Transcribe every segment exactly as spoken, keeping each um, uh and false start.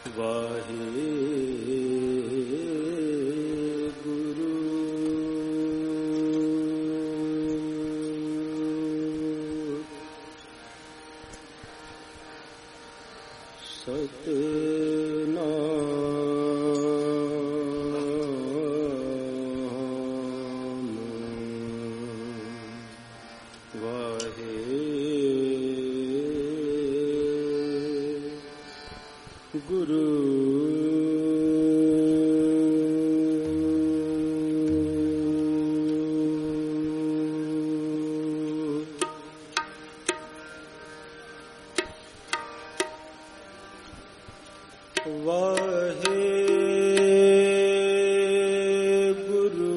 वाहे गुरु सतनाम वाहे गुरु वाहे गुरु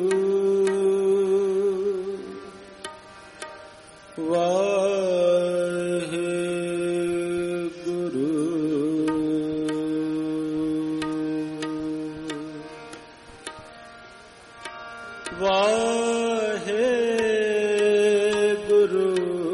वाहे गुरु वाहे गुरु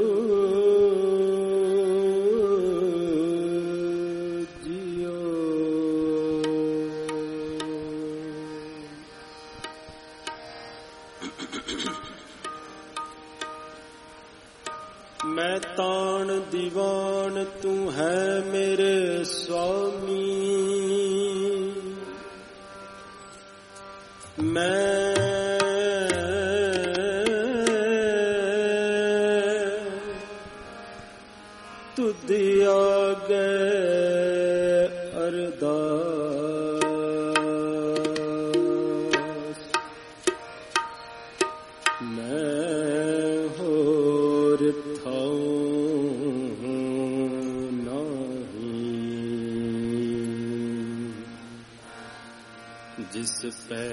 मैं तान दीवान तू है मेरे स्वामी, मैं तुझ आगे अरदास, मैं होर थाऊं नहीं, जिस पे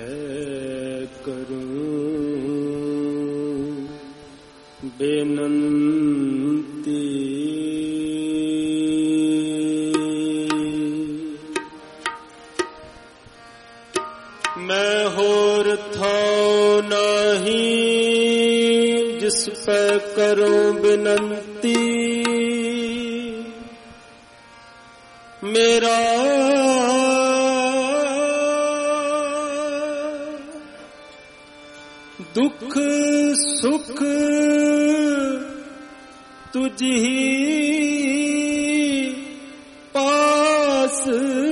करूं बेनंती, मैं होर थाऊं नहीं, जिस पे करूं बिनंती। मेरा दुख सुख तुझ ही पास,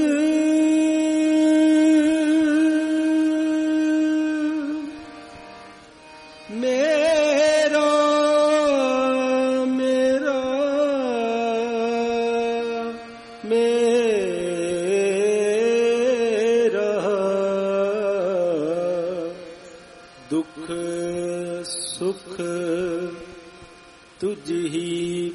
मेरा मेरा मेरा दुख सुख तुझ ही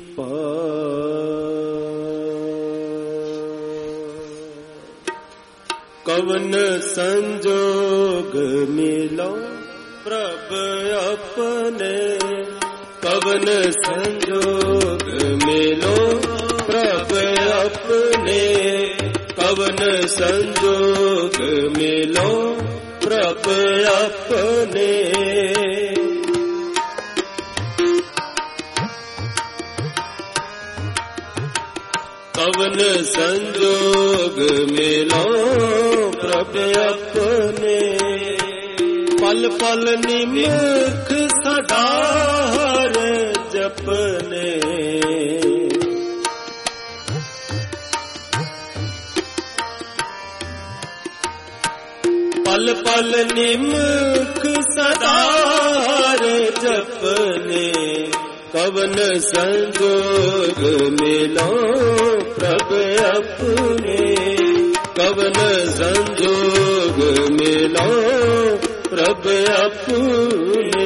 पास। कवन संजोग मिलो प्रभ अपने, कवन संजोग मिलो प्रभ अपने, कवन संजोग मिलो प्रभ अपने। कवन संजोग मिलो प्रभ अपने, पल पल निमख सदा हर जपने। पल पल निमख सदा हर जपने, कवन संजोग मिलो प्रभ अपने, कवन संजोग मिलो प्रभ अपने।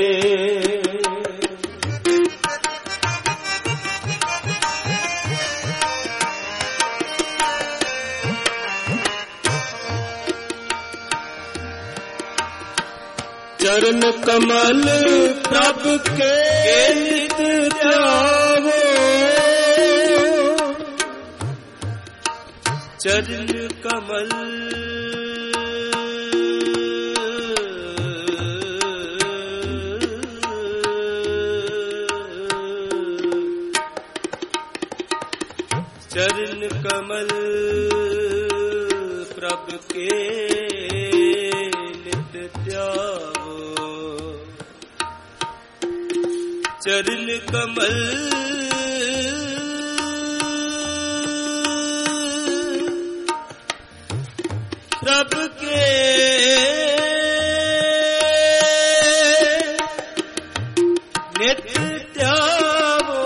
चरण कमल प्रभ के नित ध्यावो, चरण कमल चरण कमल के नित त्यागो चरण कमल प्रभ के नित त्यागो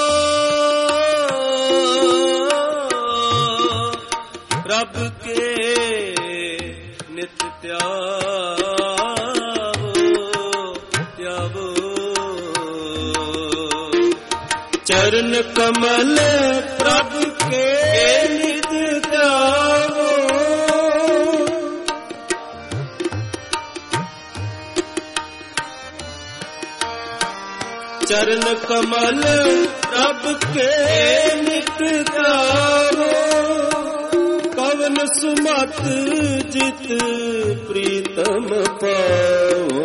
प्रभ के नित त्यागो त्यागो चरण कमल प्रभ के नित त्यागो चरण कमल प्रभ के नित त्यागो पवन सुमत जित प्रीतम पाओ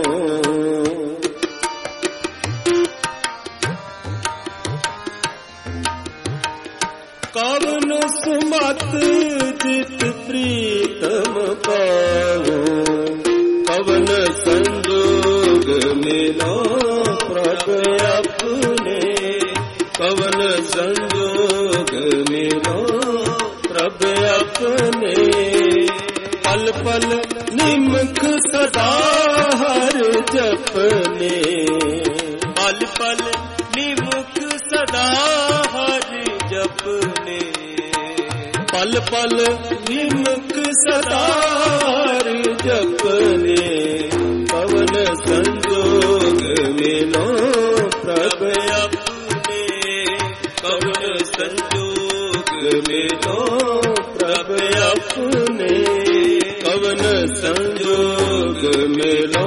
कवन सुमत जित प्रीतम पाओ कवन संजोग मिलो प्रभ अपने कवन संजोग मिलो प्रभ अपने पल पल निमख सदा हर जपने पल पल निमख सदा हर जपने पल पल निमख सदा हर जपने पवन संजोग मिलो प्रभ अपने पवन संजोग मिलो प्रभ अपने पवन संजोग मिलो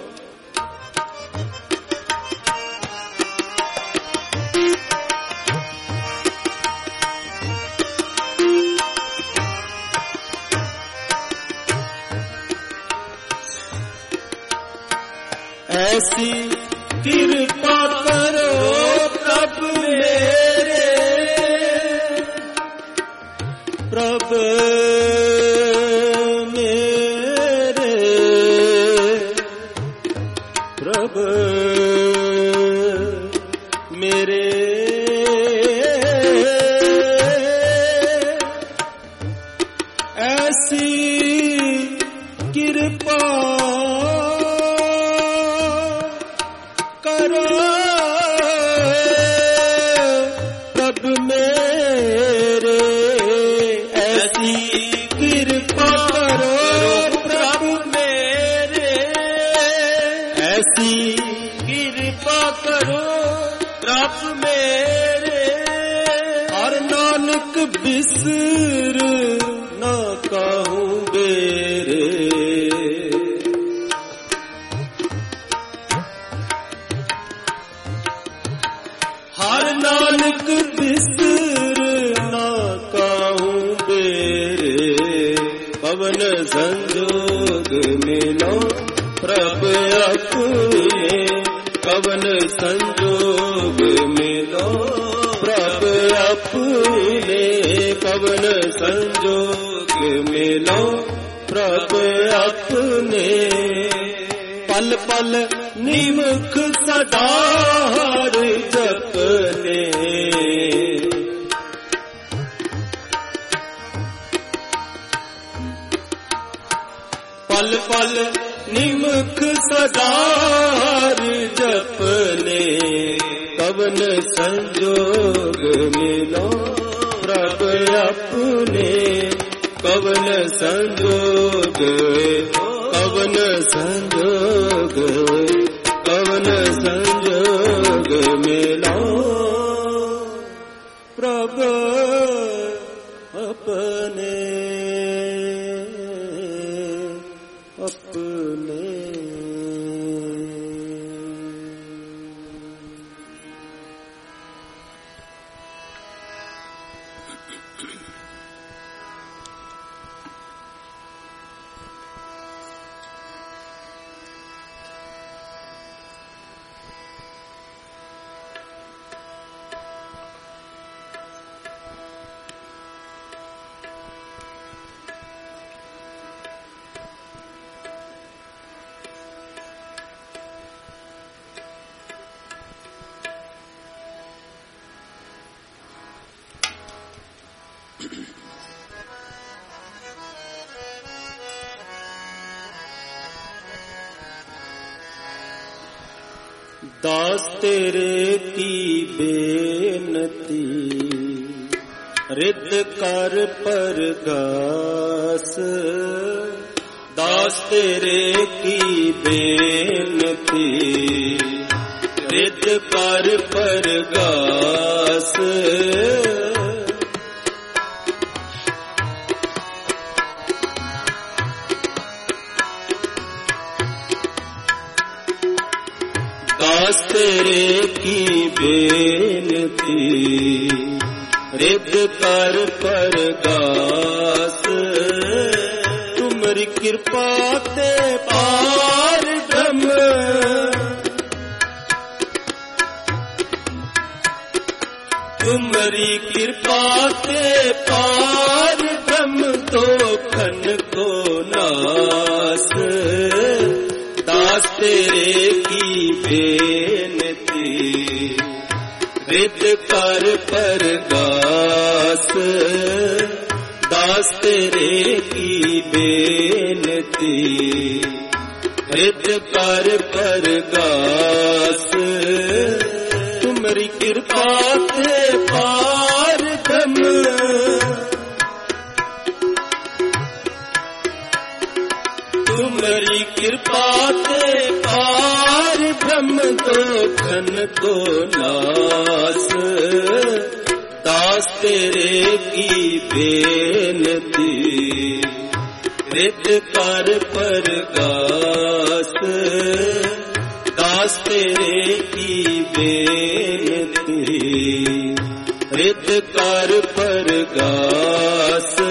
ऐसी कृपा करो प्रभ मेरे प्रभ मेरे प्रभ मेरे ऐसी कृपा करो प्रभ मेरे ऐसी कृपा करो प्रभ मेरे ऐसी कृपा करो प्रभ मेरे हर नानक बिसर न कहूँ बेरे हर नानक बिसर ना कहूँ बेरे पवन संजोग मिलो प्रभ अपने पवन संजोग मिलो प्रभ अपने पवन संजोग मिलो प्रभ अपने पल पल निमख सदा हर जपने पल पल निमख सदा हर जपने कवन संजोग मिलो प्रभ अपने कवन संजोग कवन संजोग कवन संजोग मिलो प्रभ अपने अपने दास तेरे की बेनती रित कर परगास। दास तेरे की बेनती रित कर परगास। दास तेरे की बेनती रित कर परगास। तुम्हारी कृपा ते पार ब्रह्म तुम्हारी कृपा ते पार ब्रह्म तो खन को नास। दास तेरे की बेनती रित कर परगास। दास तेरे की बेनती रित कर परगास। तुम्हारी कृपा ते पार ब्रह्म तुम्हारी कृपा ते पार ब्रह्म तो खन को नास। दास तेरे की बेनती रित कर परगास। दास तेरे की बेनती रित कर परगास।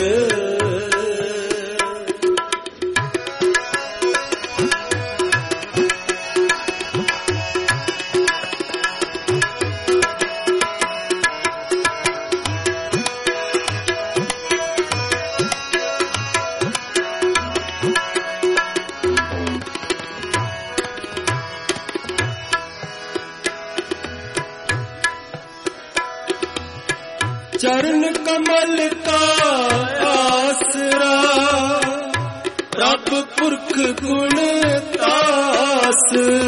चरण कमल का आसरा रब पुरख गुण तास।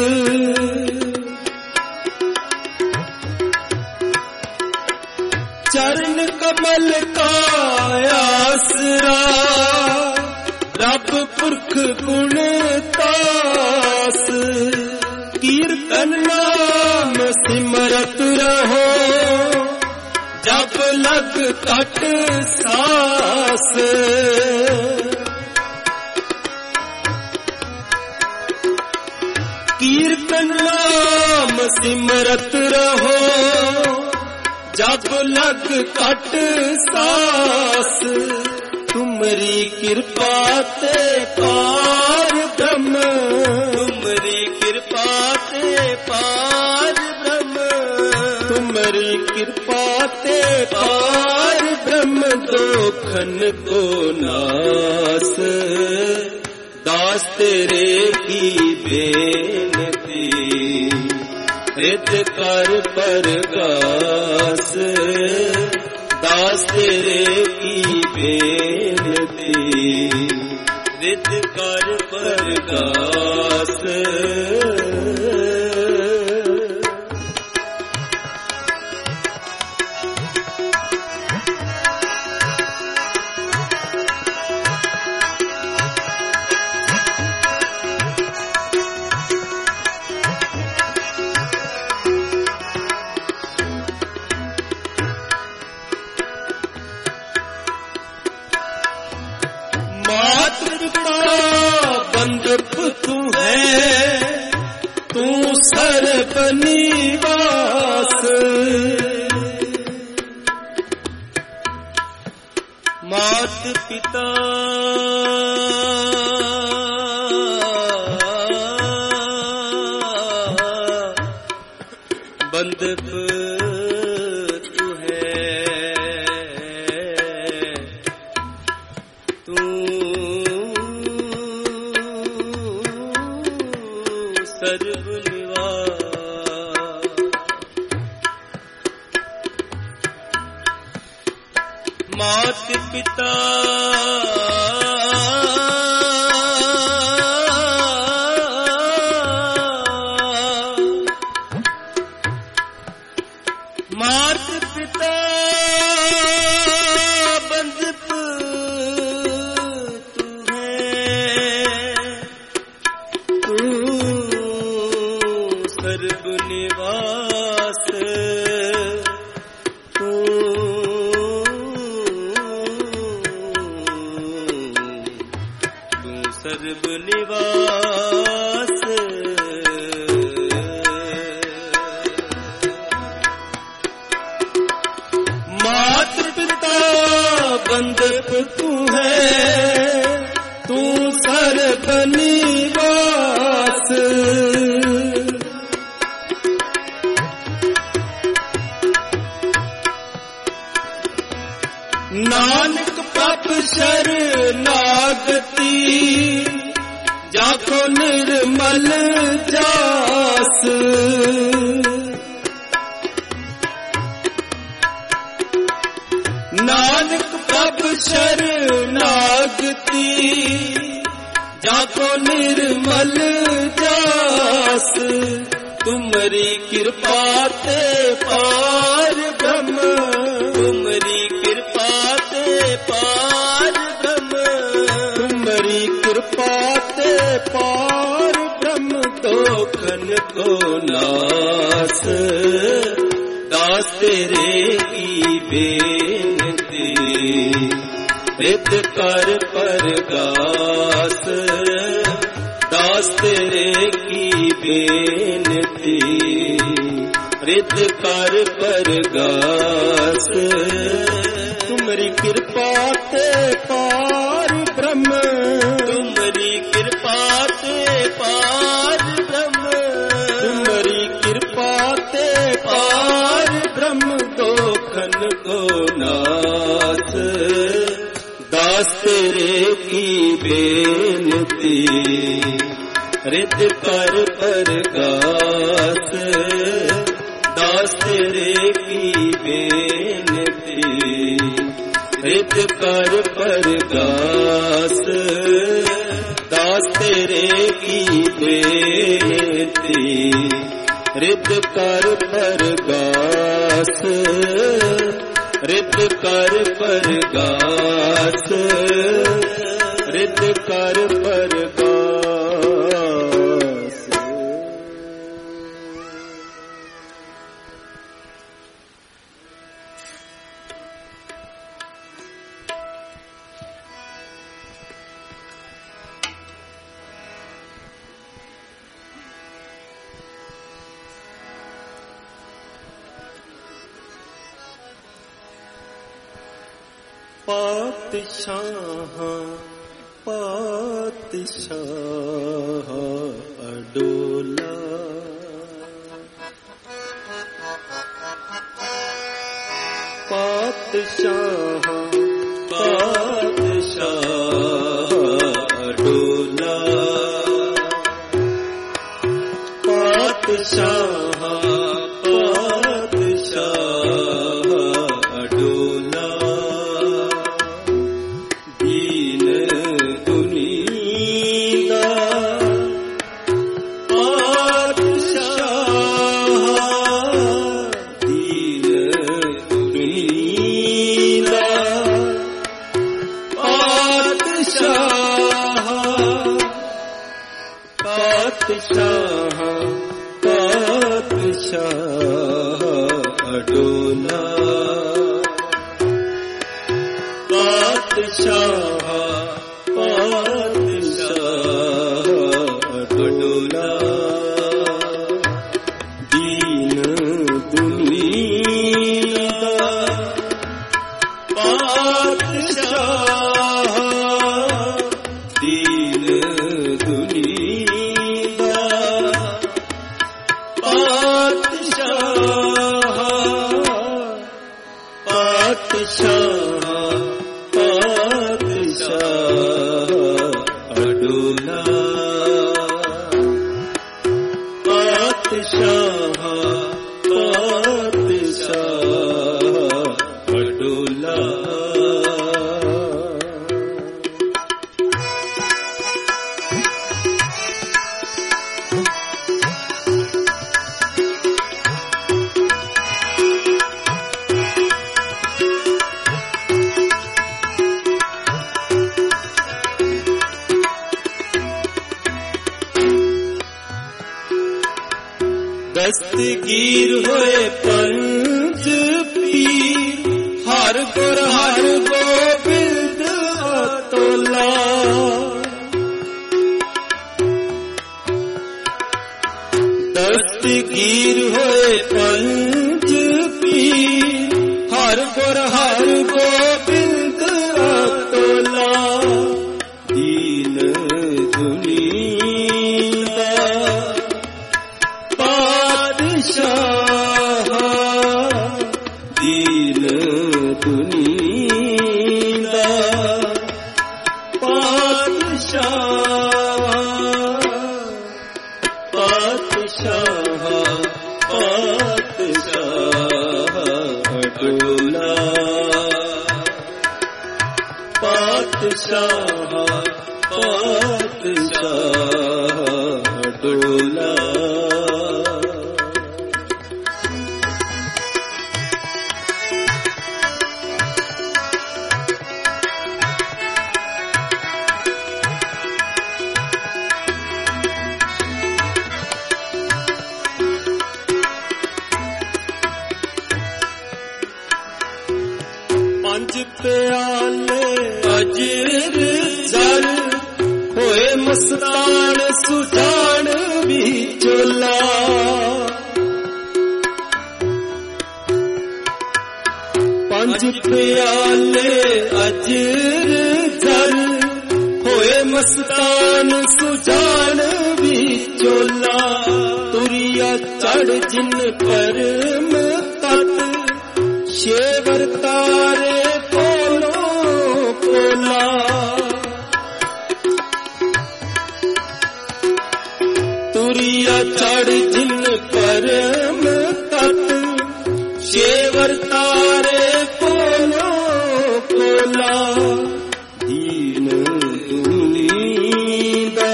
चरण कमल का आसरा रब पुरख गुण तास। कीर्तन नाम सिमरत रहो जब लग कट सास। कीर्तन नाम सिमरत रहो जब लग कट सास। तुम्हारी कृपा ते पार ब्रह्म तुम्हारी कृपा ते पार ब्रह्म तुम्हारी कृपा ते पार ब्रह्म तो खन को नास। दास तेरे की बेनती रित कर परगास। दास तेरे की बेनती रित कर परगास। बंदप तू है तू सर्व निवास। मात पिता बंदप तू है तू सर्व निवास। मात पिता मात पिता बंदप तू है, तू सर्व निवास, तू तू सर्व निवास। बंदप तू है, तू सर्व निवास, नानक पाप शरणागति जाको निर्मल जास। नानक प्रभ शरणागति जाको निर्मल जास, तुमरी कृपा ते पार ब्रह्म, तुमरी कृपा ते पार ब्रह्म, तुमरी कृपा ते पार ब्रह्म, दोखन को नास, दास तेरे की बेनती रित कर परगास, दास तेरे की बेनती रित कर परगास। तुमरी कृपा ते पार ब्रह्म, तुमरी कृपा ते पार ब्रह्म, तुमरी कृपा ते पार ब्रह्म, दोखन को नाथ, दास तेरे की बेनती रित कर परगास, दास तेरे की बेनती रित कर परगास, दास तेरे की बेनती रित कर परगास, रित कर परगास, रित कर परगास। पातशाह पातशाह अडोला, पातशाह पातशाह अडोला, पातशाह पातशाह अडोला, पातशाह पातशाह अडोला, पातशाह पातशाह अडोला, दीन दुनिया पातशाह, दीन दुनिया पातशाह, पातशाह पातशाह अडोला, पातशाह पातशाह अडोला। ਦਸਤਗੀਰ ਹੋਏ ਪੰਜ ਪੀਰ, ਹਰ ਗੁਰ ਹਰ ਗੋਬਿੰਦ ਅਤੁਲਾ। ਦਸਤਗੀਰ ਹੋਏ ਪੰਜ ਪੀਰ, ਹਰ ਗੁਰ ਹਰ ਗੋਬਿੰਦ ਅਤੁਲਾ। ਦੀਨ ਦੁਨੀ ਦਾ ਪਾਤਸ਼ਾਹ, ਦੀਨ ਦੁਨੀ ਦਾ ਪਾਤਸ਼ਾਹ, ਪਾਤਸ਼ਾਹ ਪਾਤਸ਼ਾਹ ਅਟੁਲਾ। ਪਾਤਸ਼ਾਹ ਪਾਤਸ਼ਾਹ ਅਟੁਲਾ। ਪੰਜ ਪਿਆਲੇ ਅਜਰ ਜਲ, ਹੋਏ ਮਸਤਾਨ ਸੁਜਾਨ ਵਿਚੋਲਾ। ਪੰਜ ਪਿਆਲੇ ਅਜਰ ਜਲ, ਹੋਏ ਮਸਤਾਨ ਸੁਜਾਨ ਵਿਚੋਲਾ। ਤੁਰਿਆ ਚੜ ਜਿਨ ਪਰਮ ਤਤ, ਸ਼ੇਵਰ ਤਾਰੇ ਕੋਲੋਂ ਕੋਲਾ। ਤੁਰਿਆ ਚੜ ਜਿਨ ਪਰਮ ਤਤ, ਸ਼ੇਵਰ ਤਾਰੇ ਕੋਲੋਂ ਕੋਲਾ। ਦੀਨ ਦੁਨੀ ਦਾ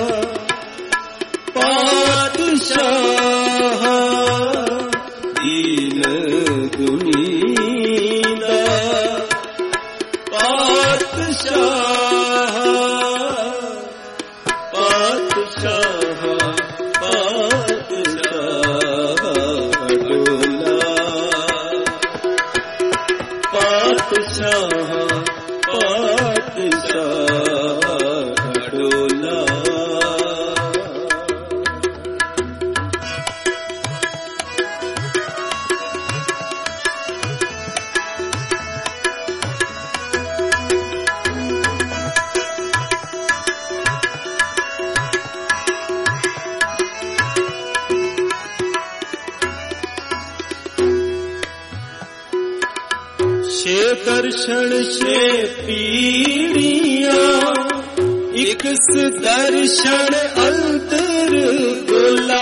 ਪਾਤਸ਼ਾਹ, ਦੀਨ ਦੁਨੀ ਦਾ ਪਾਤਸ਼ਾਹ, ਪਾਤਸ਼ਾਹ ਪਾਤਸ਼ਾਹ ਅਟੁਲਾ। ਪਾਤਸ਼ਾਹ ਪਾਤਸ਼ਾਹ ਅਟੁਲਾ। ਛੇ ਦਰਸ਼ਨ ਛੇ ਪੀੜੀਆਂ, ਇਕ ਦਰਸ਼ਨ ਅੰਤਰ ਗੋਲਾ।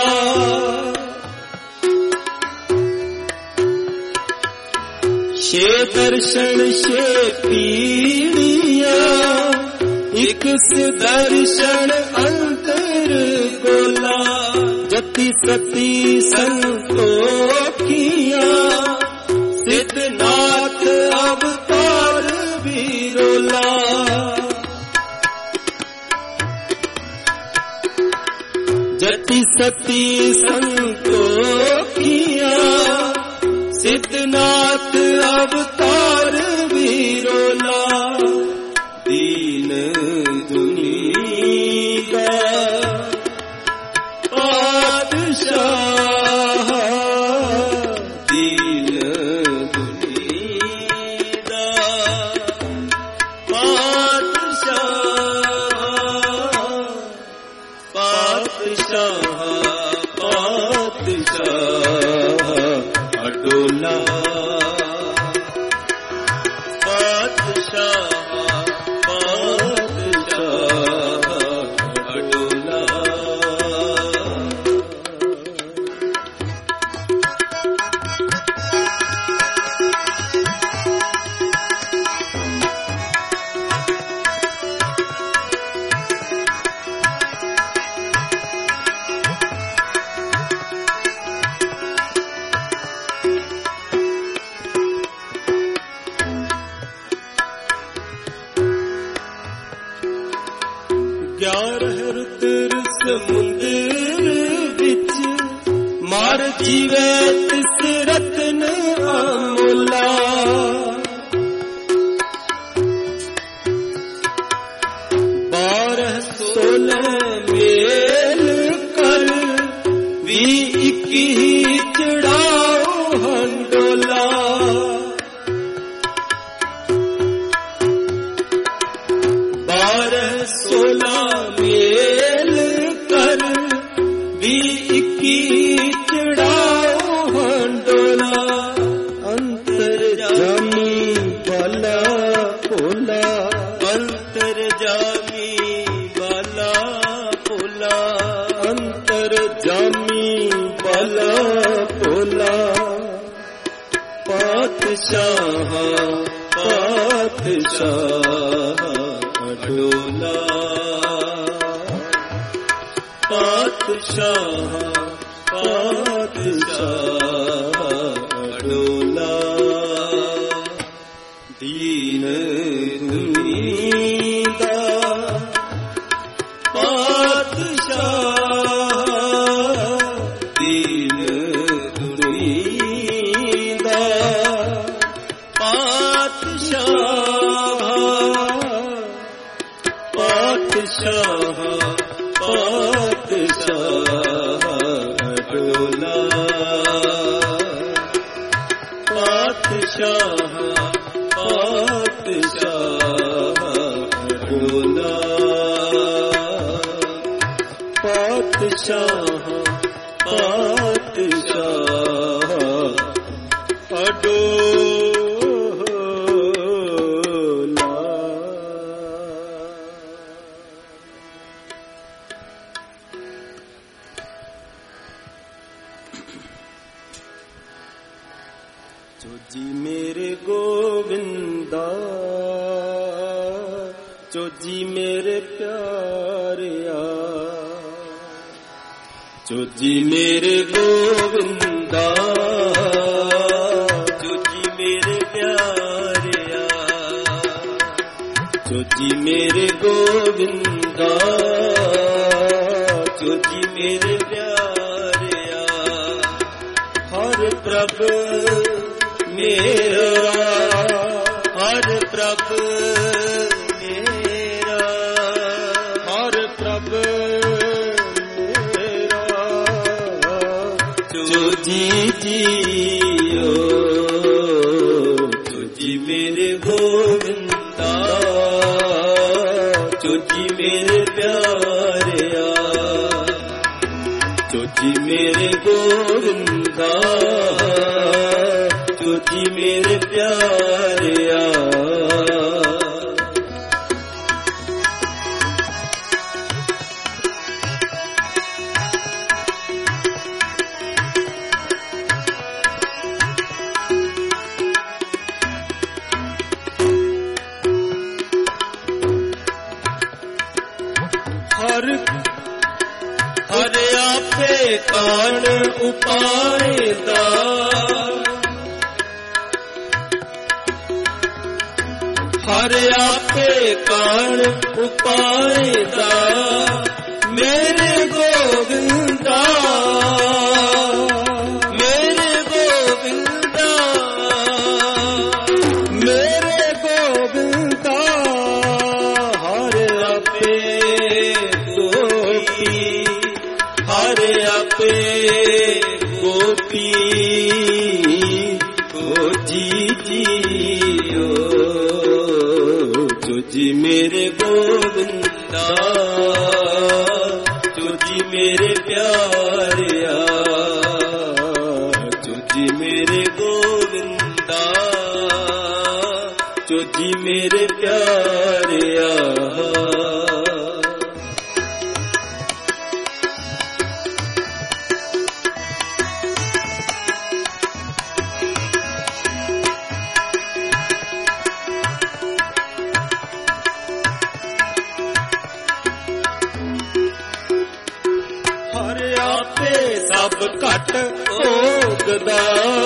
ਛੇ ਦਰਸ਼ਨ ਛੇ ਪੀੜੀਆਂ, ਇਕ ਦਰਸ਼ਨ ਅੰਤਰ ਗੋਲਾ। ਜਤੀ ਸਤੀ ਸੰਤੋਖੀਆਂ, ਸਿੱਧਨਾਥ ਅਵਤਾਰ ਵੀਰੋਲਾ। ਜਤੀ ਸਤੀ ਸੰਤੋਖੀਆਂ, ਸਿੱਧਨਾਥ ਅਵਤਾਰ ਵੀਰੋਲਾ। ਦੀਨ ਦੁਨੀ ਦਾ ਪਾਤਸ਼ਾਹ, ਦੀਨ ਪਾਤਸ਼ਾਹ ਪਾਤਸ਼ਾਹ ਅਟੁਲਾ। ਪਾਤਸ਼ਾਹ ਪਾਤਸ਼ਾਹ ਅਟੁਲਾ। ਗਿਆਰਹ ਰੁਤਰ ਸਮੁੰਦਰ ਵਿੱਚ, ਮਾਰ ਹਰ ਜੀਵੇ ਤਿਸ ਰਤਨ ਅਮੁੱਲਾ। ਬਾਰਹ ਸੋਲਹ ਮੇਲ ਕਰ ਵੀ ਇੱਕੀ ਚੜਾਓ ਹੰਡੋਲਾ। ਬਾਰਹ ਸੋਲਹ ਮੇਲ ਕਰ ਵੀ ਇੱਕੀ ਚੜਾਓ ਹੰਡੋਲਾ। ਅੰਤਰ ਜਾਮੀ ਵਾਲਾ ਭੋਲਾ, ਅੰਤਰ ਜਾਮੀ ਵਾਲਾ ਭੋਲਾ, ਅੰਤਰ ਜਾਮੀ ਵਾਲਾ ਭੋਲਾ। ਪਾਤਸ਼ਾਹ ਪਾਤਸ਼ਾਹ ਅਡੋਲਾ, ਪਾਤਸ਼ਾਹ ਪਾਤਸ਼ਾਹ ਅਡੋਲਾ। ਦੀਨ ਦੁਨੀ ਦਾ ਪਾਤਸ਼ਾਹ, ਦੀਨ ਦੁਨੀ ਦਾ ਪਾਤਸ਼ਾਹ। ਪਾਤਸ਼ਾਹ ਪਾਤਸ਼ਾਹ ਅਡੋਲਾ, ਪਾਤਸ਼ਾਹ ਪਾਤਸ਼ਾਹ ਅਡੋਲਾ। ਪਾਤਸ਼ਾਹ ਪਾਤਸ਼ਾਹ ਅਡੋਲਾ। ਜੋ ਜੀ ਮੇਰੇ ਗੋਵਿੰਦਾ, ਜੋ ਜੀ ਮੇਰੇ ਪਿਆਰਿਆ, ਜੋ ਜੀ ਮੇਰੇ ਗੋਵਿੰਦਾ, ਜੋ ਜੀ ਮੇਰੇ ਪਿਆਰਿਆ, ਜੋ ਜੀ ਮੇਰੇ ਗੋਵਿੰਦਾ, ਜੋ ਜੀ ਮੇਰੇ ਪਿਆਰਿਆ। ਹਰ ਪ੍ਰਭ ਮੇਰਾ, ਹਰ ਪ੍ਰਭ ਮੇਰਾ, ਹਰ ਪ੍ਰਭ ਮੇਰਾ। ਜੋ ਜੀ ਜੀਓ, ਜੋ ਜੀ ਮੇਰੇ ਗੋਵਿੰਦਾ, ਜੋ ਜੀ ਮੇਰੇ ਪਿਆਰਿਆ, ਜੋ ਜੀ ਮੇਰੇ ਗੋਵਿੰਦਾ, ਜੋ ਜੀ ਮੇਰੇ ਪਿਆਰਿਆ। ਹਰ ਹਰ ਆਪੇ ਕਾਣ ਉਪਾਏ ਦਾ, ਹਰ ਆਪੇ ਕਾਣ ਉਪਾਏ ਦਾ। ਮੇਰੇ ਗੋਵਿੰਦਾ, ਮੇਰੇ ਗੋਵਿੰਦਾ, ਮੇਰੇ ਗੋਵਿੰਦਾ। ਹਰ ਆਪੇ ਗੋਪੀ, ਹਰ ਆਪੇ ਗੋਪੀ, ਗੋਜੀ ਜੀਓ। ਜੋ ਜੀ ਮੇਰੇ ਗੋਵਿੰਦਾ, ਜੋ ਜੀ ਮੇਰੇ ਪਿਆਰਿਆ, ਜੋ ਜੀ ਮੇਰੇ ਗੋਵਿੰਦਾ, ਜੋ ਜੀ ਮੇਰੇ ਪਿਆਰਿਆ। ਹਰ ਆਪੇ ਸਭ ਘਟ ਭੋਗਦਾ,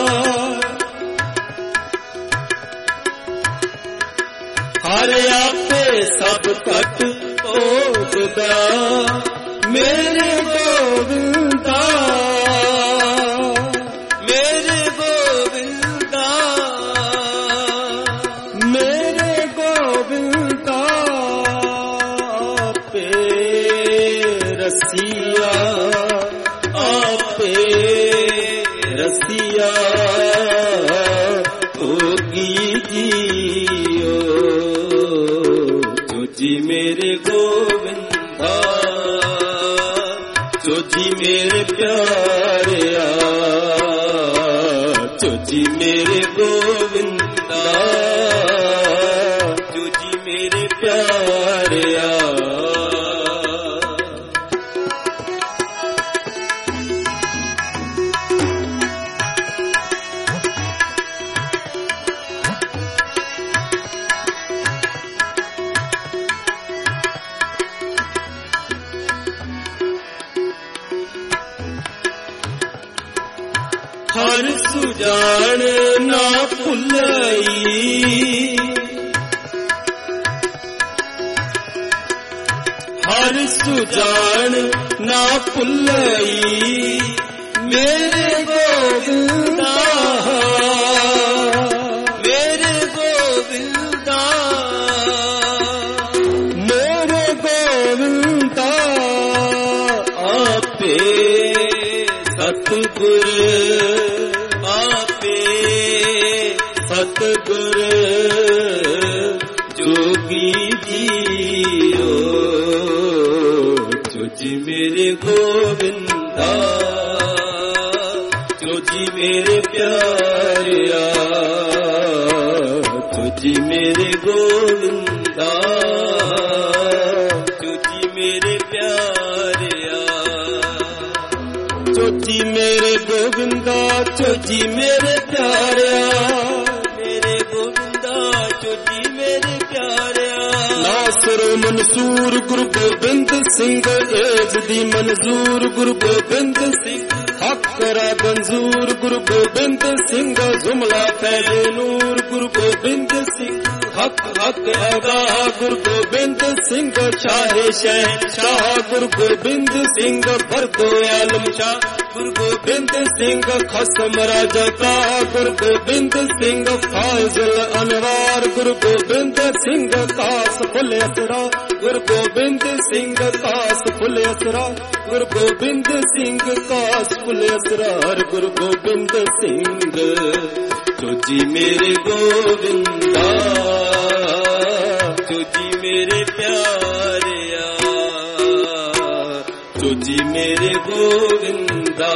ਹਰ ਆਪੇ ਸਭ ਘਟ ਭੋਗਦਾ। ਮੇਰੇ ਗੋਵਿੰਦਾ, सुजान ना भुलई, हर सुजान ना भुलई, मेरे गोविंदा मेरे गोविंदा मेरे गोविंदा, आपे सतगुर आपे सतगुर जोगी जियो, जोजी मेरे गोविंदा, जोजी मेरे प्यारिया, जोजी मेरे गोविंदा, जोजी मेरे प्यारिया, जोजी मेरे गोविंदा, जोजी मेरे प्यारिया, मेरे गोविंदा, जोजी मेरे प्यारिया। नासर मंसूर गुरु गोबिंद सिंह एज दी मंजूर, गुरु गोबिंद सिंह हकरा मंजूर, गुरु गोबिंद सिंह जुमला फैज़े नूर, गुरु गोबिंद सिंह हक हक अगा, गुरु गोबिंद सिंह शाह शहंशाह, गुरु गोबिंद सिंह फर्दो आलम शाह, गुरु गोबिंद सिंह खसम राजा का, गुरु गोबिंद सिंह फाइजुल अनवार, गुरु गोबिंद सिंह कास फुल असरा, गुरु गोबिंद सिंह कास फुल असरा, गुरु गोबिंद सिंह कास फुल असरार, गुरु गोबिंद सिंह जोजी मेरे गोविंदा, जोजी मेरे प्यारिया, जोजी मेरे गोविंदा,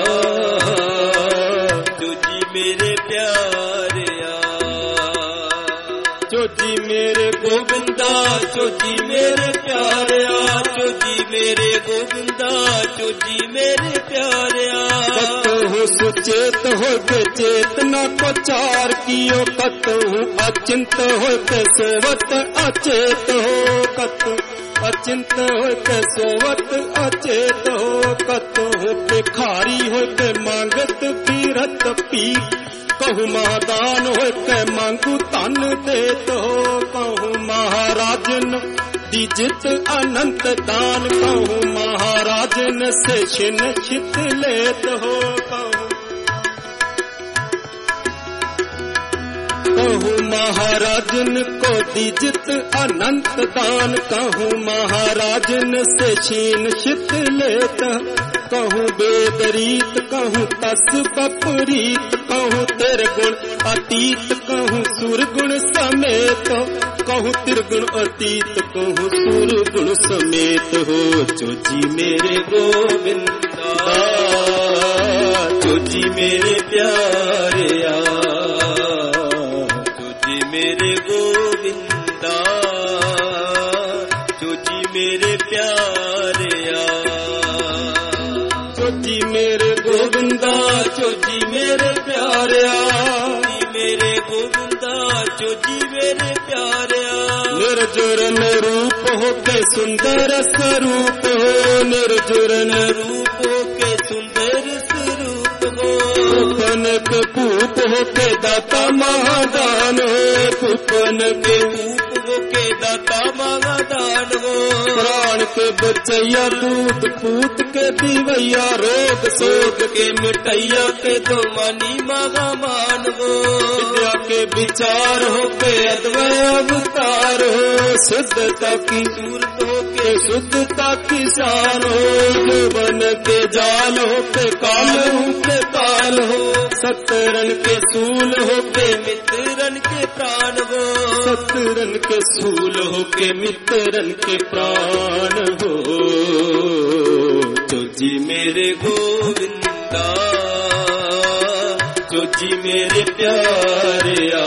जोजी मेरे प्यारिया, जोजी मेरे गोविंदा, जोजी मेरे प्यारिया, जोजी मेरे गोविंदा, जोजी मेरे प्यारिया। कतहु सुचेत हो के चेतना को चार कियो, कतहु अचिंत हो के सोवत अचेत हो, कत अचिंत हो के सोवत अचेत हो, कतहु भिखारी हो के मांगत पीरत पीर, कहूँ महादान हो के मांगू तन देत हो, कहूँ महाराजन जित अनंत दान, कहूँ महाराजन से छिन छित लेत हो, कहूँ कहूँ महाराजन को दीजित अनंत दान, कहूँ महाराजन से छीन छित लेत, कहूँ बेदरीत कहूँ तस बपरीत, कहूँ तेरे गुण अतीत कहूँ सुर गुण समेत, कहूँ त्रिगुण अतीत कहूँ सुर गुण समेत हो, जोजी मेरे गोविंदा, जोजी मेरे प्यारिया, जोजी मेरे गोविंदा, जोजी मेरे प्यारिया, जोजी मेरे गोविंदा, जोजी मेरे प्यारिया, मेरे गोविंदा, जोजी मेरे प्यारिया। निर्जुरन रूप हो के सुंदर स्वरूप हो, निर्जुरन रूप हो के सुंदर स्वरूप हो, पूपन के पूप हो के दाता महादान हो, पूपन के पूप हो के दाता महादान हो, प्राण के बचैया दूध पूत के दीवैया, रोग शोक के मिटैया के तो मानी महामान हो, विद्या के विचार हो के अद्वय अवतार हो, शुद्धता की सूरत हो के शुद्धता की शान हो, जीवन के जाल हो के काल हो के काल हो, सतरन के सूल हो के मित्रन के प्राण हो, सतरन के सूल हो के मित्रन के प्राण हो, जोजी मेरे गोविंदा, जोजी मेरे प्यारिया,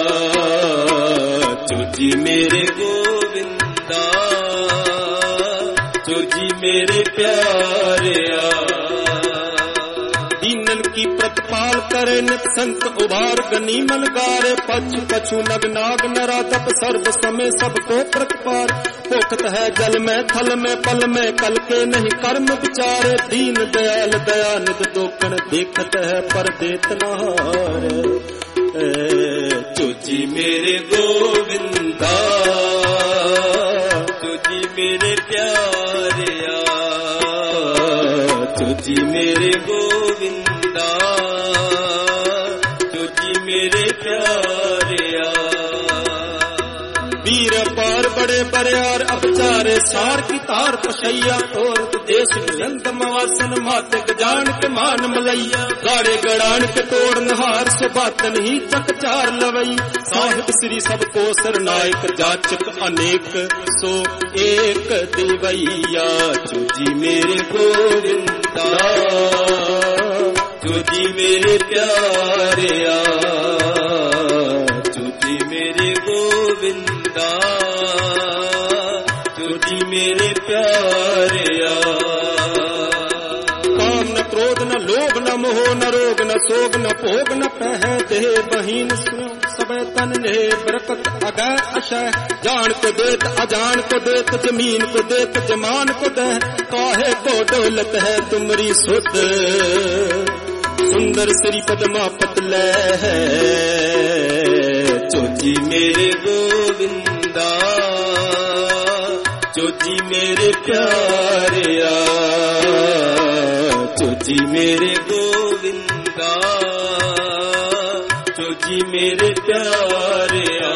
जोजी मेरे गोविंदा, जोजी मेरे प्यारिया। दीनन की प्रतिपाल करे, नित संत उभार गनी मन गारे, पछु पछु नग नाग नराधप सर्व समय सबको प्रतिपार, पोखत है जल में थल में पल में कल के नहीं कर्म विचारे, दीन दयाल दया निध दोकन देखत है पर देत नहार, तुझी मेरे गोविंदा तुझी मेरे प्यारिया, तुझी मेरे गोविंदा तुझी मेरे प्यारिया, वीर पार बड़े बरियार अपचारे सार की तार पशैया, और देश बुलंद मवासन मातक जान के मान मलैया, गाड़े गड़ान के तोड़ नहार सुबातन ही चकचार लवई, साहिब श्री सबको सरनायक जाचक अनेक सो एक देवैया, तुझी मेरे गोविंदा तुझी मेरे प्यारिया, तुझी मेरे गोविंदा तुझी मेरे प्यारिया, काम न क्रोध न लोभ न मोह न रोग न सोग न भोग न पह, देह बहीन सब तन ने बरकत अगय अशय, जान को देत अजान को देत जमीन को देत जमान को दह, काहे को दौलत है तुमरी सुध, सुंदर श्री पदमा पतले है, तुझी मेरे गोविंदा तुझी मेरे प्यारिया, तुझी मेरे गोविंदा तुझी मेरे प्यारिया,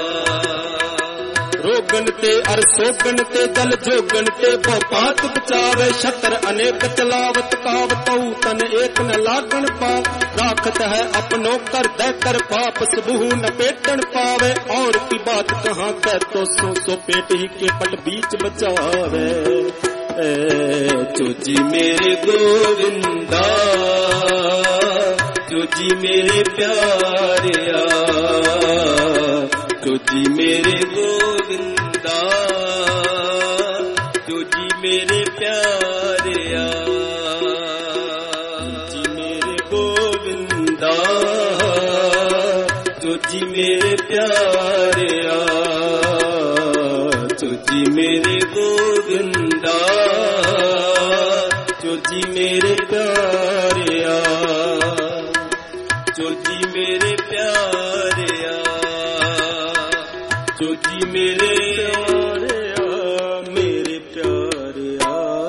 रोगन ते अर सोगन ते जल जोगन ते बहुपात बचावे, शतर अनेक चलावत कावतऊ तन एक न लागन पाव, राखत है अपनों कर दे कर पाप सबहू न पेटन पावे, और की बात कहाँ कर तो सो सो पेट ही के पट बीच बचावे, तुझी मेरे गोविंदा तुझी मेरे प्यारिया, तुझी मेरे गोविंदा तुझी मेरे प्यारिया, तुझी मेरे गोविंदा तुझी मेरे प्यारिया, तुझी मेरे गोविंदा तुझी मेरे प्यारिया, तुझी मेरे प्यारिया, तुझी मेरे प्यारिया, मेरे प्यारिया।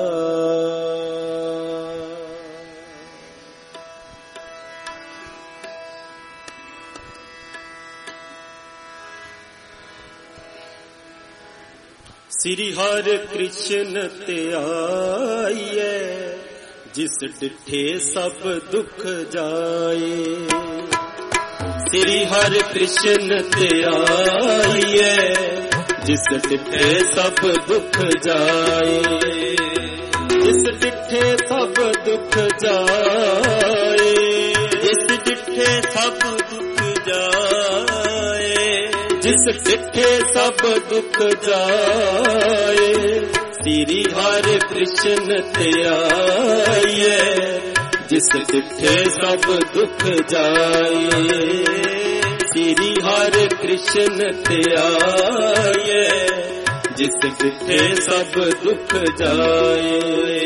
श्री हरि कृष्ण ते आइए, जिस डिठे सब दुख जाए, श्री हरि कृष्ण ते आइए, जिस डिठे सब दुख जाए, जिस डिठे सब दुख जाए, जिस डिठे सब दुख जाए, जिस डिठे सब दुख जाए, श्री हरि कृष्ण ते आइए, जिस डिठे सब दुख जाए, श्री हरि कृष्ण ते आइए, जिस डिठे सब दुख जाए।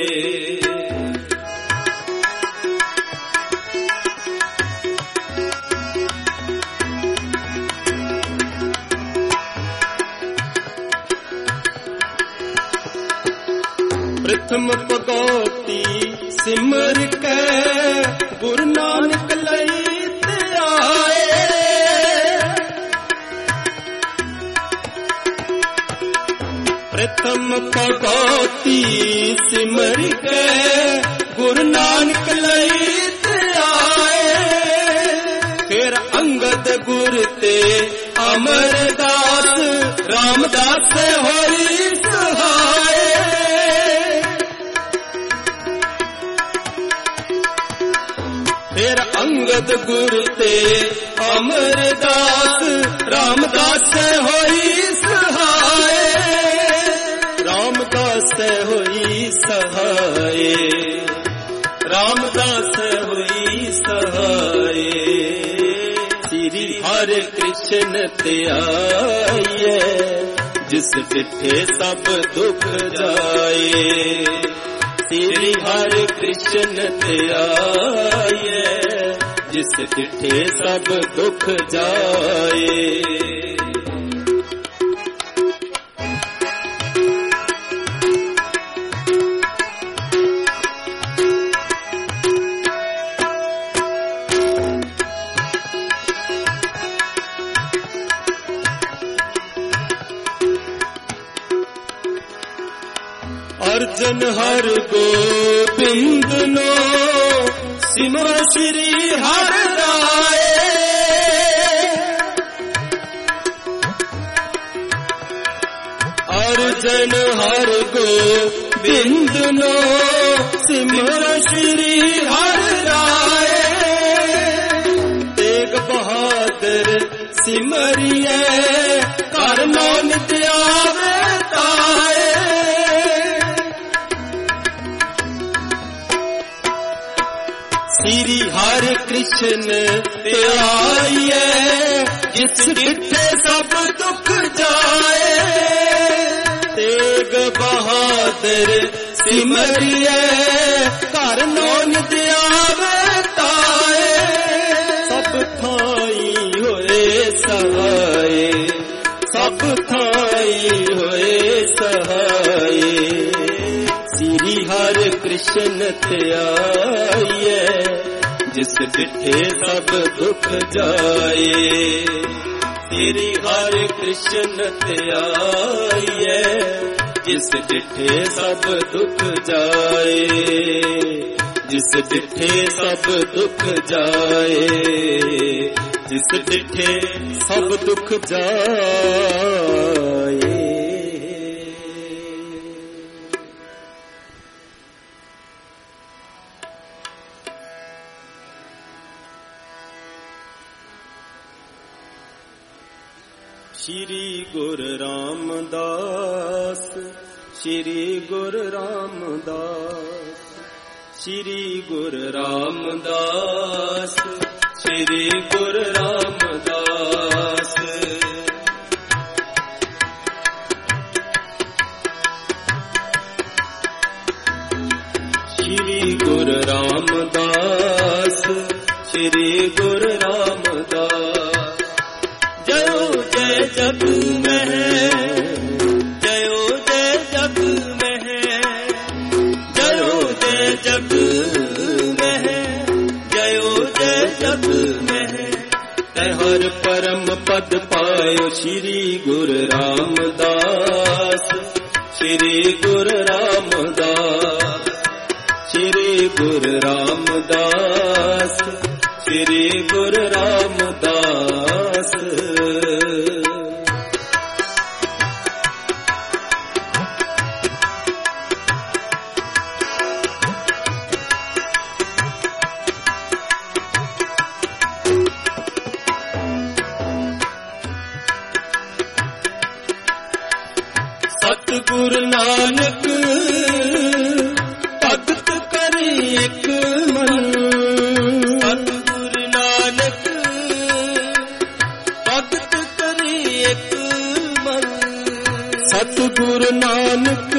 प्रथम भगवती सिमर के गुरु नानक लैत आए, प्रथम भगवती सिमर के गुरु नानक लैत आए, फिर अंगद गुर ते अमरदास रामदास होई सहाय, फिर अंगद गुर ते अमरदास रामदास होई सहाय, रामदास होई सहाय, रामदास होई कृष्ण ते आइए, जिस डिठे सब दुख जाए। श्री हरि कृष्ण ते आइए, जिस डिठे सब दुख जाए। अर्जन हर गोबिंद नो सिमर श्री हर राय। अर्जन हर गोबिंद नो सिमर श्री हर राय। तेग बहादुर सिमरिए कर नानक आवे ताए। श्री हरि कृष्ण ते आइए, जिस डिठे सब दुख जाए। तेग बहादुर सिमरिए कर नानक आवे ताए। सब थाई होए सहाय, सब थाई होए सहाय। श्री हरि कृष्ण ते आइए, जिस डिठे सब दुख जाए। श्री हरि कृष्ण ते आइए, जिस डिठे सब दुख जाए। जिस डिठे सब दुख जाए, जिस डिठे सब दुख जाए। श्री गुरु रामदास, श्री गुरु रामदास, श्री गुरु रामदास, श्री गुरु रामदास। श्री गुरु रामदास, श्री गुरु रामदास। जयो जय जग में, जयो जय जग में, जयो जय जग में, जयो जय जग में। हर परम पद पायो श्री गुरु रामदास, श्री गुरु रामदास, श्री गुरु रामदास, श्री गुरु रामदास। सतगुरु नानक भगत करी एक मन। सतगुरु नानक भगत करी एक मन। सतगुरु नानक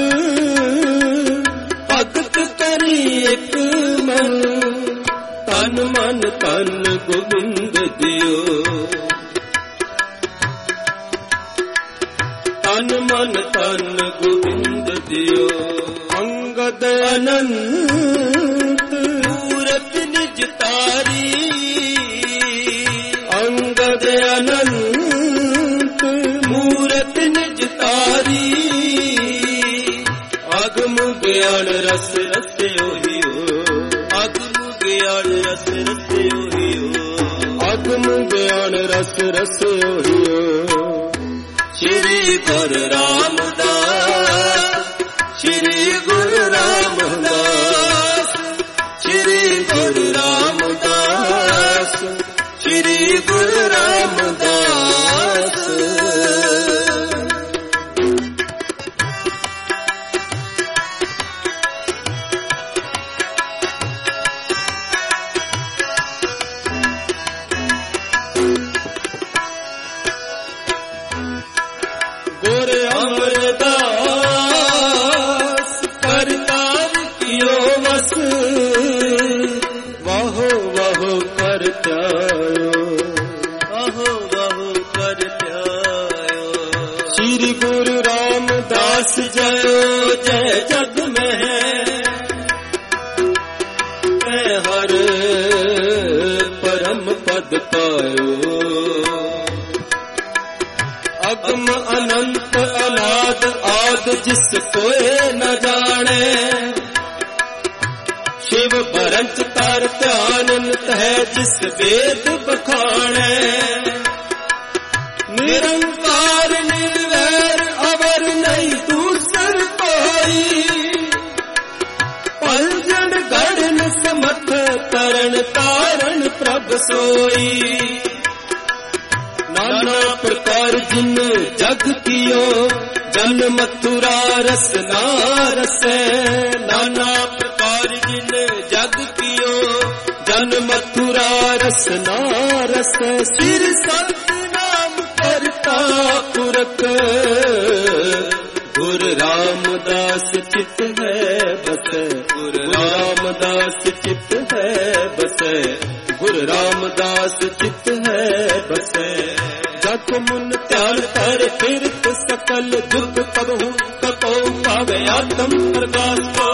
भगत करी एक मन। तन मन तन गोबिंद दियो, तन मन तन गोविंद दियो। अंगद अनंत मूरत निज तारी, अंगद अनंत मूरत निज तारी। अगम ज्ञान रस रस ओहियो, अगम ज्ञान रस रस ओहियो, अगम ज्ञान रस रस ओहियो। श्री गुरु रामदास, श्री गुरु रामदास, श्री गुरु रामदास, श्री गुरु रामदास। गुर अमरदास करतार कियो वस वाहो वाहो कर त्यायो वाहो वाहो कर त्यायो श्री गुरु रामदास जयो जय जग में मैं हर परम पद पायो अगम अनंत अनाद आद जिस कोई न जाने शिव भरंच तार ध्यानंत है जिस वेद बखाने निरंकार निर्वैर अवर नहीं दूसर कोई पंजन गढ़न समथ तरण तारण प्रभ सोई नाना प्रकार जिन जग कियो जन मथुरा रस नारस नाना प्रकार जिन जग कियो जन मथुरा रस नारस सिर सत नाम करता पुरख गुरु रामदास चित है बस गुरु रामदास चित है बस गुरु रामदास चित है बस जग मुन त्याल कर तीर्थ सकल दुख कबहू कपो पावे आत्म प्रकाश को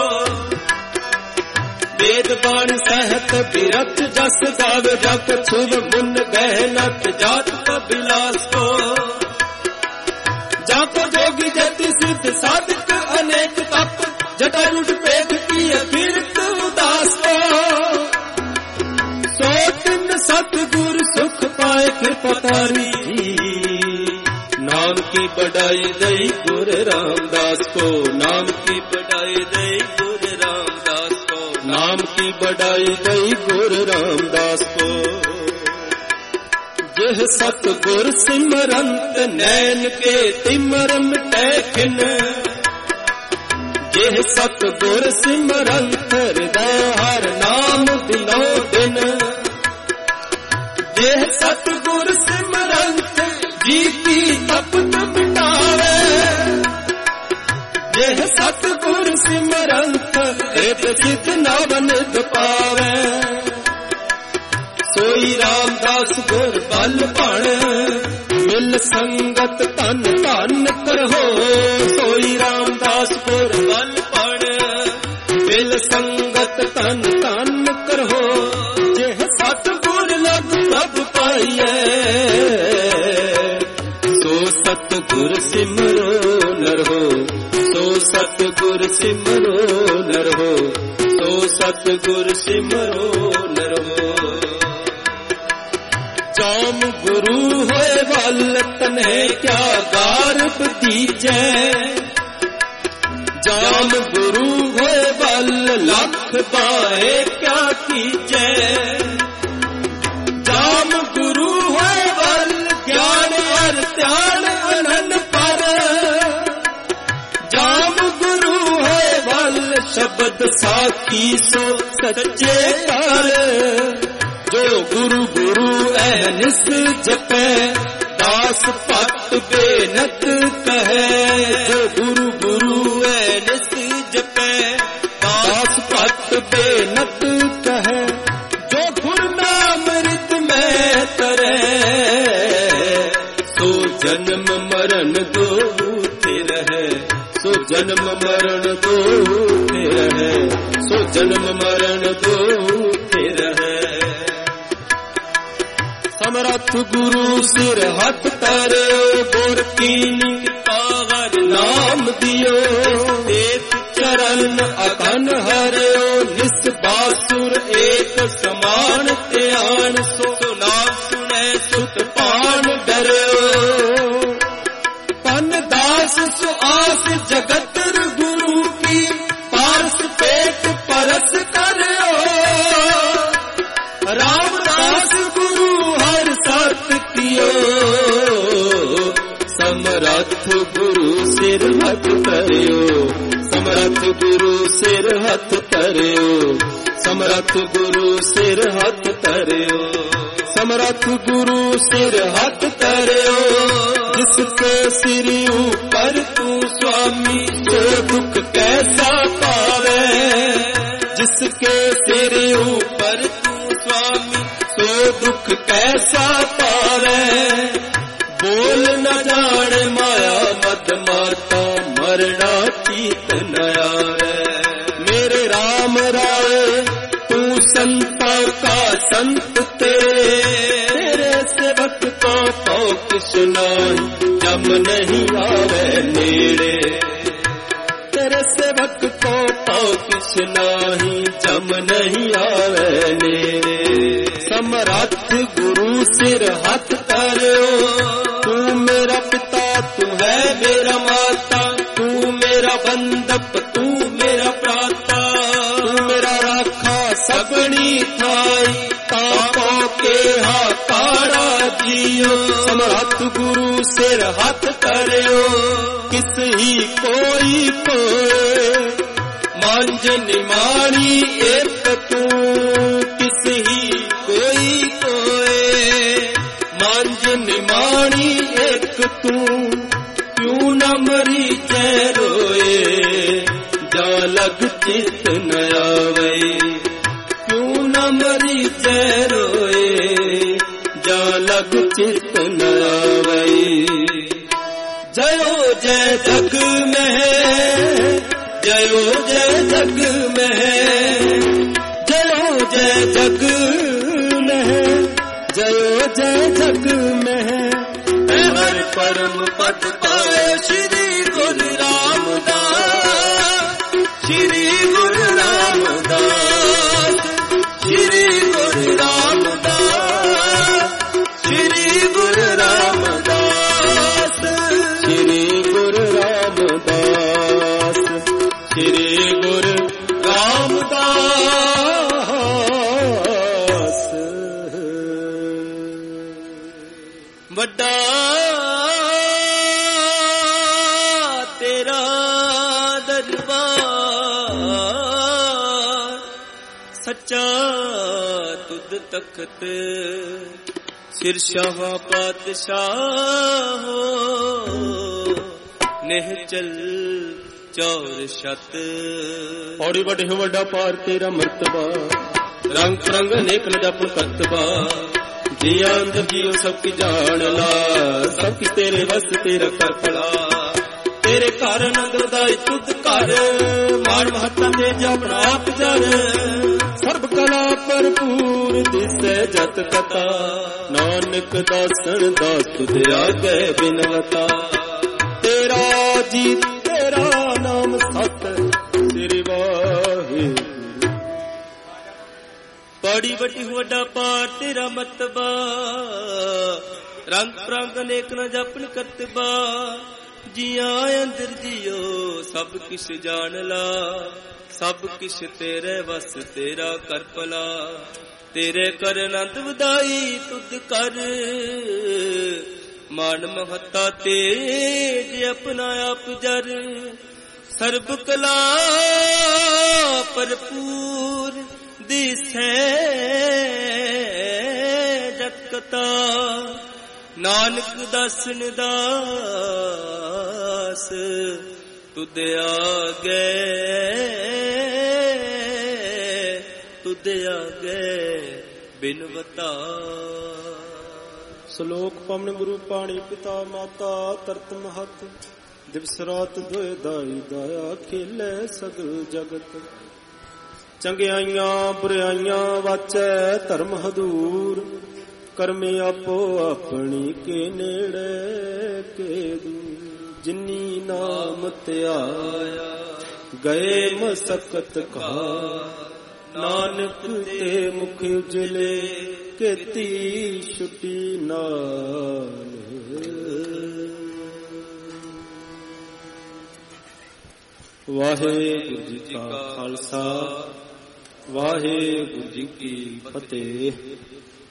वेद बाण सहत विरत जस गावे जप छुब मुन गहनत जात कबिलास को जाको जोगी जति सिद्ध साधक अनेक तप जटारूढ़ पेट की कीर्त उदास को सो दिन सतगुरु सुख पाए कृपा तारी नाम की बढ़ाई दई गुरु रामदास को नाम की बढ़ाई दई गुरु रामदास को नाम की बढ़ाई दई गुरु रामदास को यह सतगुर सिमरंत नैन के तिमर मिटै खिन यह सतगुर सिमरंत हृदय हर नाम दिनो दिन यह सतगुर सिमरंत जी की तपत मिटावे यह सतगुर सिमरंत हृद चित नवन पावे सोई रामदास गुर बल बण मिल संगत तन धन करहो सोई रामदास गुर बल बण मिल संगत तन धन करहो जेह सतगुर लग सब पाइए सो सतगुर सिमरो नर हो सो सतगुर सिमरो नर हो सो सतगुर सिमरो नर हो जाम गुरु होए वल तन्हे क्या गारब दीजै जाम गुरु होए वल लख बाए क्या कीजै जाम गुरु होए वल ज्ञान और ध्यान अनन पर जाम गुरु होए वल शब्द साखी सो सच्चे कर जो गुरु गुरु अहनिस जपै दास पत बेनत कहे जो गुरु गुरु अहनिस जपै दास पत बेनत कहे जो गुरु नाम रित में तरे सो जन्म मरण दो रहे सो जन्म मरण दो रहे सो जन्म मरण दो रहे समरथ गुरु सिर हथ तरो गुर कीनी पावर नाम दियो एक चरण अकन हरो निस बासुर एक समान त्यान सो नाम सुने सुत पान डरो पन दास सुआस जगत गुरु की पारस पेट परस करो रामदास गुरु हर सत कियो समरथ गुरु सिर हथ तरियो समरथ गुरु सिर हथ तरियो समरथ गुरु सिर हथ तरियो समरथ गुरु सिर हथ तरियो जिस जिसके सिर ऊपर तू स्वामी सो दुख कैसा पावे, जिसके सिर ऊपर तू स्वामी सो दुख कैसा पावे। बोल न जाने माया मद माता मरना चीत न आवे। मेरे राम राय तू संता का संत तेरे सेवक को तो किस नाई जम नहीं आवे नेड़े। तेरे सेवक को तो किस नाही जम नहीं आवे नेड़े। समरथ गुरु सिर हाथ करो, तू मेरा पिता तू है मेरा माता, तू मेरा बंधप तू मेरा प्राता, तू मेरा राखा सबनी थाई तापों के हाकारा जियो। समरथ गुरु सिर हाथ करो, किस ही कोई कोय मांझ निमाणी एक तू, किस ही कोई कोय मांझ निमाणी एक तू। क्यों न मरी जय रोए जा लग चित न आवे, क्यों न मरी जय रोए जा लग चित न आवे। जयो जय जग में, जयो जय जग में, जयो जय जग में, जयो जय जग में। हर परम पद पाए श्री गुरु रामदास, श्री गुरु रामदास, श्री गुरु रामदास, श्री गुरु रामदास, श्री गुरु रामदास, श्री गुरु रामदास। वड्डा तेरा दरबार, सच्चा तुद तख्त, सिरशाह पातशाह निहचल चौर शत। औड़ी बड़े वड्डा पार तेरा मर्तबा, रंग रंग नेक न जप करतबा। जिया अंदर जियो सबकी जान ला, सबकी तेरे बस तेरा कर पड़ा। तेरे कारण अंदरदाई तुद कर, मान महत्ता ते अपना आप जर। सर्व कला भरपूर दिसे जत कथा, नानक दासन दास तुझे आगे बिनवता। तेरा जी तेरा नाम सत श्री वाहिगुरु। बड़ी बड़ी वड्डा पार तेरा मतबा, रंग प्रंग अनेक न जपन करतबा। जिया अंदर जियो सब किश जान ला, सब किश तेरे बस तेरा कर भला। तेरे कर अनंत वदाई तुद कर, मान महत्ता तेज अपना आप जर। सर्ब कला भरपूर दिसै जत कथा, नानक दासन दास तुद आगे, तुद आगे बिनवता। श्लोक पवन गुरु पाणी पिता माता तरत महत, दिवस रात दोए दाई दाया खेले सगल जगत। चंगियाइयां बुराइयां वाचै धर्म हदूर, करमे आपो अपनी के नेड़े के दूर। जिन्नी नाम त्याया गए मसकत का, नानक ते मुख उजले केती छुटी नाल। वाहेगुरु जी का खालसा, वाहेगुरु जी की फतेह।